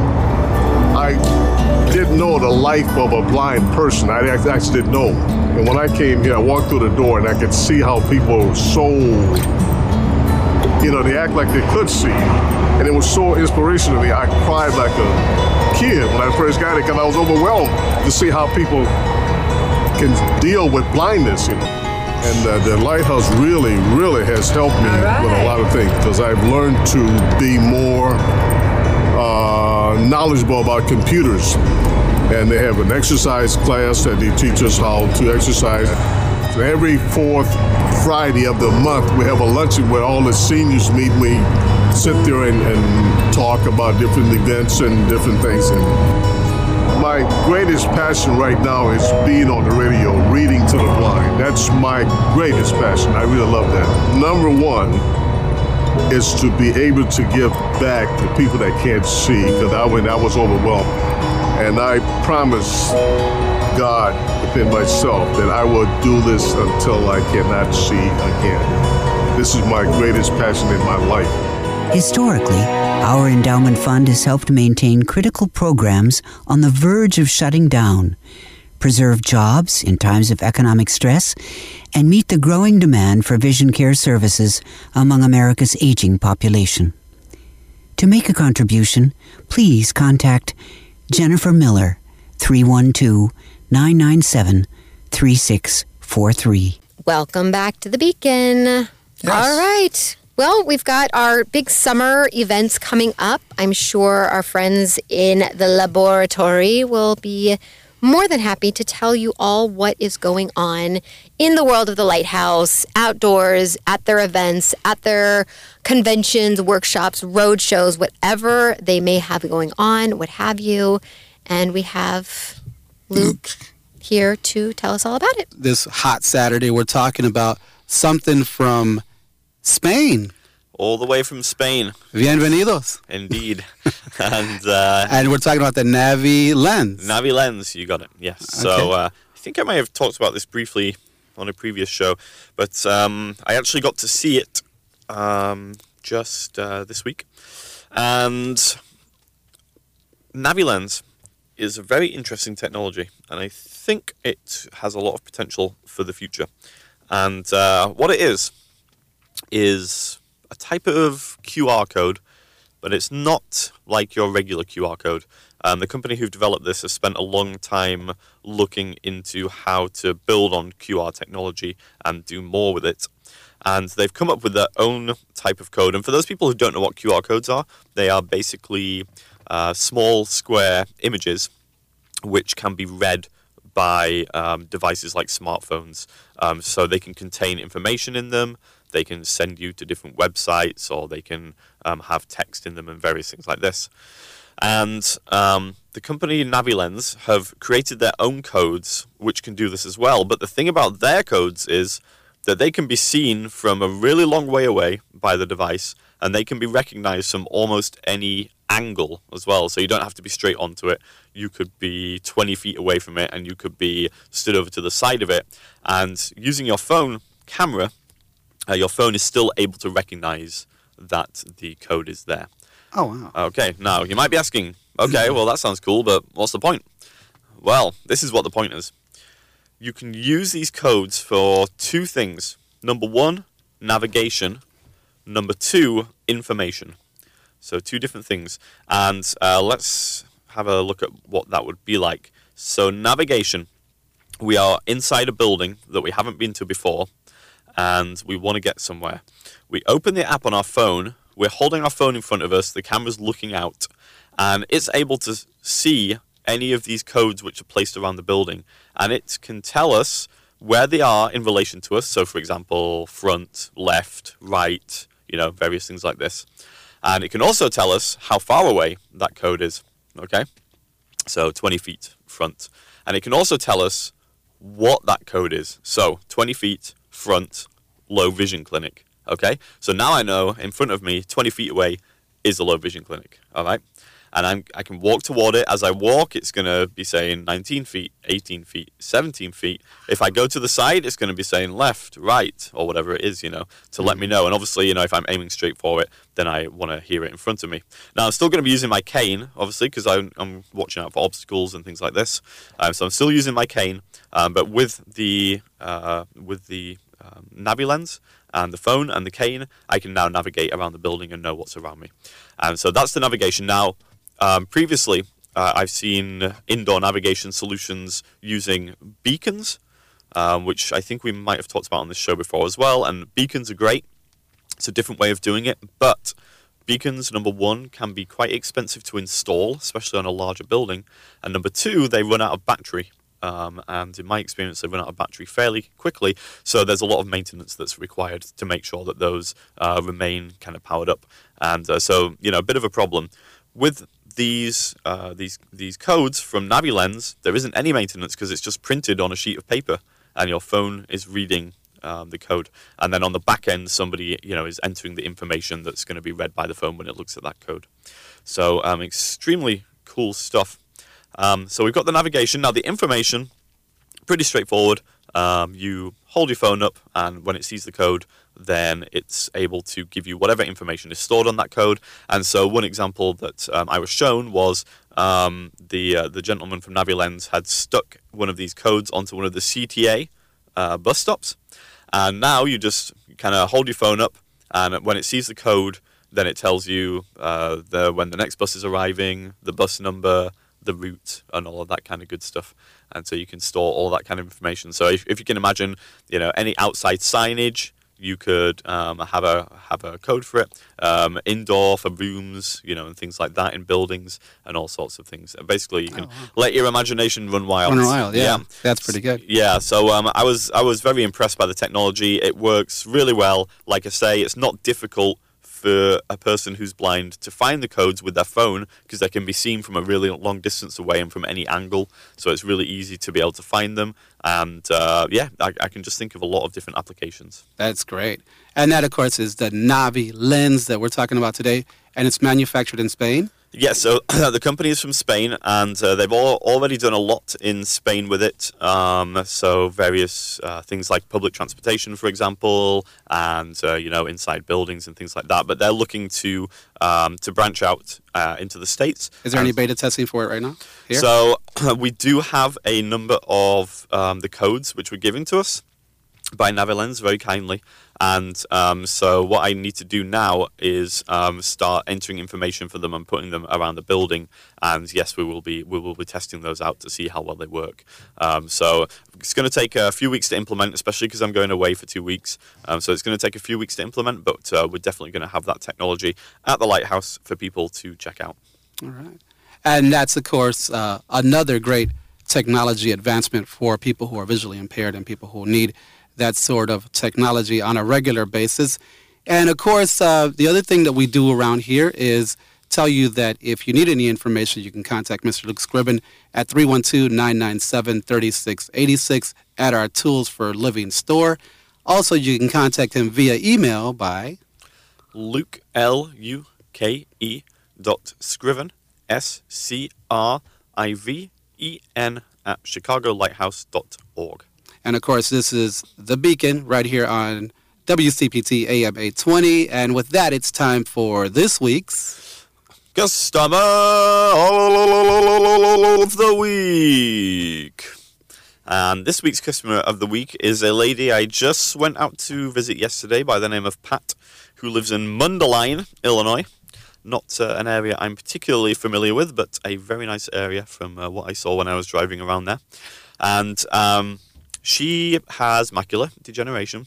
I didn't know the life of a blind person. I actually didn't know. And when I came here, I walked through the door and I could see how people were so, you know, they act like they could see. And it was so inspirational to me. I cried like a kid when I first got it because I was overwhelmed to see how people can deal with blindness, you know. And uh, the Lighthouse really, really has helped me right. with a lot of things because I've learned to be more Uh, knowledgeable about computers, and they have an exercise class that they teach us how to exercise. So every fourth Friday of the month, we have a luncheon where all the seniors meet. We sit there and, and talk about different events and different things. And my greatest passion right now is being on the radio, reading to the blind. That's my greatest passion. I really love that. Number one is to be able to give back to people that can't see, because I, when I was overwhelmed. And I promise God within myself that I will do this until I cannot see again. This is my greatest passion in my life. Historically, our endowment fund has helped maintain critical programs on the verge of shutting down, preserve jobs in times of economic stress, and meet the growing demand for vision care services among America's aging population. To make a contribution, please contact Jennifer Miller, three one two, nine nine seven, three six four three. Welcome back to the Beacon. Yes. All right. Well, we've got our big summer events coming up. I'm sure our friends in the laboratory will be more than happy to tell you all what is going on in the world of the Lighthouse, outdoors, at their events, at their conventions, workshops, road shows, whatever they may have going on, what have you. And we have Luke here to tell us all about it. This hot Saturday, we're talking about something from Spain. All the way from Spain. Bienvenidos. Indeed. and uh, and we're talking about the Navi Lens. Navi Lens, you got it. Yes. Okay. So uh, I think I may have talked about this briefly on a previous show, but um, I actually got to see it um, just uh, this week. And Navi Lens is a very interesting technology, and I think it has a lot of potential for the future. And uh, what it is, is a type of Q R code, but it's not like your regular Q R code. Um, the company who've developed this has spent a long time looking into how to build on Q R technology and do more with it. And they've come up with their own type of code. And for those people who don't know what Q R codes are, they are basically uh, small square images which can be read by um, devices like smartphones. Um, so they can contain information in them, they can send you to different websites, or they can um, have text in them and various things like this. And um, the company NaviLens have created their own codes which can do this as well. But the thing about their codes is that they can be seen from a really long way away by the device, and they can be recognized from almost any angle as well. So you don't have to be straight onto it. You could be twenty feet away from it, and you could be stood over to the side of it. And using your phone camera, uh, your phone is still able to recognize that the code is there. Oh, wow. Okay, now you might be asking, okay, well, that sounds cool, but what's the point? Well, this is what the point is. You can use these codes for two things. Number one, navigation. Number two, information. So two different things. And uh, let's have a look at what that would be like. So navigation, we are inside a building that we haven't been to before, and we want to get somewhere. We open the app on our phone. We're holding our phone in front of us. The camera's looking out, and it's able to see any of these codes which are placed around the building, and it can tell us where they are in relation to us. So, for example, front, left, right, you know, various things like this. And it can also tell us how far away that code is, okay? So twenty feet front. And it can also tell us what that code is. So twenty feet front, low vision clinic, okay? So now I know in front of me, twenty feet away, is a low vision clinic, all right? And I'm, I can walk toward it. As I walk, it's going to be saying nineteen feet, eighteen feet, seventeen feet. If I go to the side, it's going to be saying left, right, or whatever it is, you know, to let me know. And obviously, you know, if I'm aiming straight for it, then I want to hear it in front of me. Now, I'm still going to be using my cane, obviously, because I'm, I'm watching out for obstacles and things like this. Um, so I'm still using my cane, um, but with the uh, with the um, NaviLens and the phone and the cane, I can now navigate around the building and know what's around me. And so that's the navigation. Now, Um, previously, uh, I've seen indoor navigation solutions using beacons, um, which I think we might have talked about on this show before as well. And beacons are great. It's a different way of doing it. But beacons, number one, can be quite expensive to install, especially on a larger building. And number two, they run out of battery. Um, and in my experience, they run out of battery fairly quickly. So there's a lot of maintenance that's required to make sure that those uh, remain kind of powered up. And uh, so, you know, a bit of a problem. With these uh, these these codes from NaviLens, there isn't any maintenance because it's just printed on a sheet of paper, and your phone is reading um, the code. And then on the back end, somebody you know is entering the information that's going to be read by the phone when it looks at that code. So um, extremely cool stuff. Um, so we've got the navigation. Now the information, pretty straightforward. Um, you hold your phone up, and when it sees the code, then it's able to give you whatever information is stored on that code. And so one example that um, I was shown was um, the uh, the gentleman from NaviLens had stuck one of these codes onto one of the C T A uh, bus stops. And now you just kind of hold your phone up, and when it sees the code, then it tells you uh, the when the next bus is arriving, the bus number, the route, and all of that kind of good stuff. And so you can store all that kind of information. So if, if you can imagine, you know, any outside signage, you could um, have a have a code for it. Um, indoor for rooms, you know, and things like that in buildings and all sorts of things. And basically, you can oh, wow. let your imagination run wild. Run wild, yeah. yeah. That's pretty good. Yeah. So um, I was I was very impressed by the technology. It works really well. Like I say, it's not difficult for a person who's blind to find the codes with their phone because they can be seen from a really long distance away and from any angle. So it's really easy to be able to find them. And uh, yeah, I, I can just think of a lot of different applications. That's great. And that, of course, is the Navi lens that we're talking about today. And it's manufactured in Spain? Yeah, so the company is from Spain, and uh, they've all, already done a lot in Spain with it. Um, so various uh, things like public transportation, for example, and uh, you know, inside buildings and things like that. But they're looking to um, to branch out uh, into the States. Is there and any beta testing for it right now? Here? So we do have a number of um, the codes which were given to us by NaviLens very kindly. And um, so what I need to do now is um, start entering information for them and putting them around the building. And yes, we will be we will be testing those out to see how well they work. Um, so it's going to take a few weeks to implement, especially because I'm going away for two weeks. Um, so it's going to take a few weeks to implement, but uh, we're definitely going to have that technology at the lighthouse for people to check out. All right. And that's, of course, uh, another great technology advancement for people who are visually impaired and people who need that sort of technology on a regular basis. And of course, uh, the other thing that we do around here is tell you that if you need any information, you can contact Mister Luke Scriven at three one two, nine nine seven, three six eight six at our Tools for Living store. Also, you can contact him via email by Luke, L U K E dot Scriven, S C R I V E N at chicago lighthouse dot org. And, of course, this is The Beacon right here on W C P T A M eight twenty. And with that, it's time for this week's Customer of the Week. And this week's Customer of the Week is a lady I just went out to visit yesterday by the name of Pat, who lives in Mundelein, Illinois. Not uh, an area I'm particularly familiar with, but a very nice area from uh, what I saw when I was driving around there. And um, she has macular degeneration,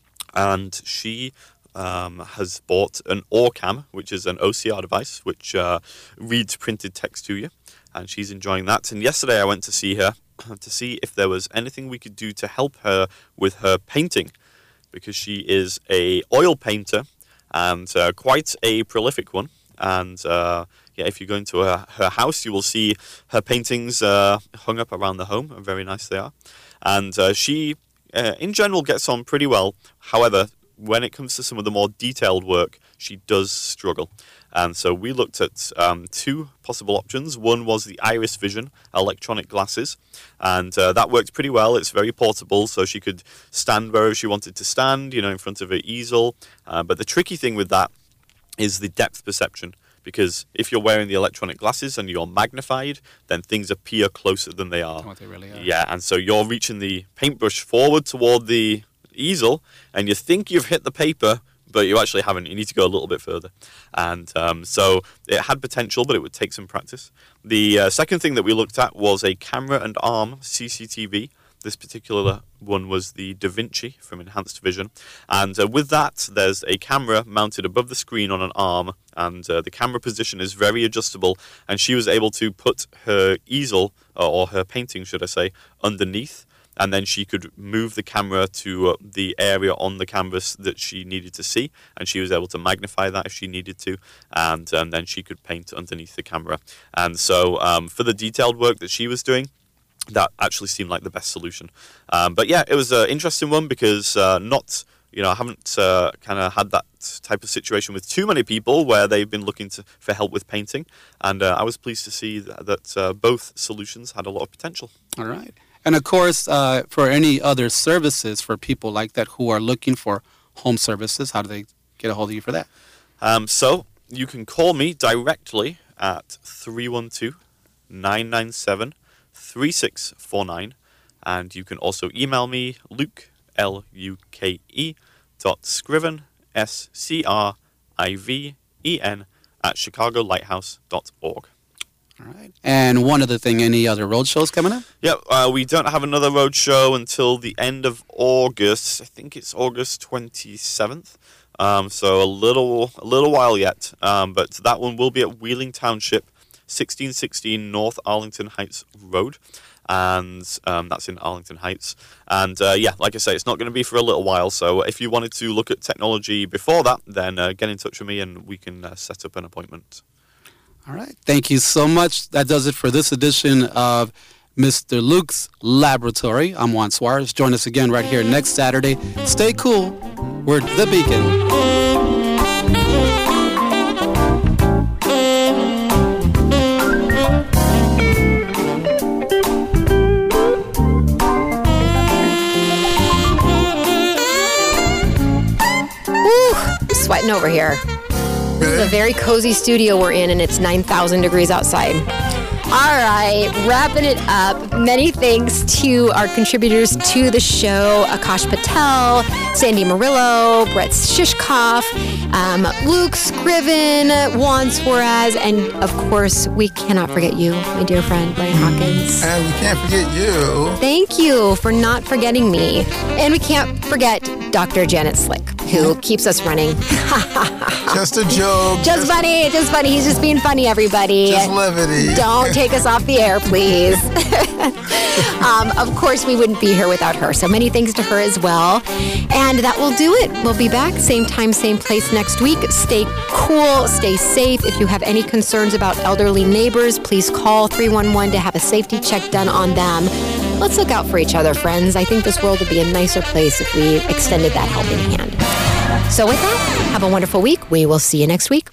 and she um, has bought an OrCam, which is an O C R device, which uh, reads printed text to you, and she's enjoying that. And yesterday I went to see her to see if there was anything we could do to help her with her painting, because she is a oil painter and uh, quite a prolific one. And uh, yeah, if you go into her, her house, you will see her paintings uh, hung up around the home, and very nice they are. And uh, she, uh, in general, gets on pretty well. However, when it comes to some of the more detailed work, she does struggle. And so we looked at um, two possible options. One was the Iris Vision electronic glasses, and uh, that worked pretty well. It's very portable, so she could stand wherever she wanted to stand, you know, in front of her easel. Uh, but the tricky thing with that is the depth perception, because if you're wearing the electronic glasses and you're magnified, then things appear closer than they are. What they really are. Yeah, and so you're reaching the paintbrush forward toward the easel, and you think you've hit the paper, but you actually haven't. You need to go a little bit further. And um, so it had potential, but it would take some practice. The uh, second thing that we looked at was a camera and arm C C T V. This particular one was the Da Vinci from Enhanced Vision. And uh, with that, there's a camera mounted above the screen on an arm, and uh, the camera position is very adjustable. And she was able to put her easel, or her painting, should I say, underneath. And then she could move the camera to uh, the area on the canvas that she needed to see, and she was able to magnify that if she needed to, and um, then she could paint underneath the camera. And so um, for the detailed work that she was doing, that actually seemed like the best solution. Um, but yeah, it was an interesting one because uh, not, you know, I haven't uh, kind of had that type of situation with too many people where they've been looking to, for help with painting, and uh, I was pleased to see that, that uh, both solutions had a lot of potential. All right. And of course, uh, for any other services for people like that who are looking for home services, how do they get a hold of you for that? Um, so you can call me directly at three one two, nine nine seven, three six four nine, and you can also email me, Luke, L U K E, dot Scriven, S C R I V E N, at chicago lighthouse dot org. All right. And one other thing, any other road shows coming up? Yeah, uh, we don't have another road show until the end of August. I think it's August twenty-seventh. Um, so a little a little while yet. Um, but that one will be at Wheeling Township, sixteen sixteen North Arlington Heights Road. And um, that's in Arlington Heights. And uh, yeah, like I say, it's not going to be for a little while. So if you wanted to look at technology before that, then uh, get in touch with me and we can uh, set up an appointment. All right. Thank you so much. That does it for this edition of Mister Luke's Laboratory. I'm Juan Suarez. Join us again right here next Saturday. Stay cool. We're The Beacon. Sweating over here. This is a very cozy studio we're in, and it's nine thousand degrees outside. All right, wrapping it up. Many thanks to our contributors to the show, Akash Patel, Sandy Murillo, Brett Shishkoff, um, Luke Scriven, Juan Suarez, and of course, we cannot forget you, my dear friend, Brian Hawkins. And we can't forget you. Thank you for not forgetting me. And we can't forget Doctor Janet Slick, who keeps us running. Just a joke. Just, just funny, just funny. He's just being funny, everybody. Just levity. Don't take us off the air, please. um, of course, we wouldn't be here without her. So many thanks to her as well. And that will do it. We'll be back same time, same place next week. Stay cool, stay safe. If you have any concerns about elderly neighbors, please call three one one to have a safety check done on them. Let's look out for each other, friends. I think this world would be a nicer place if we extended that helping hand. So with that, have a wonderful week. We will see you next week.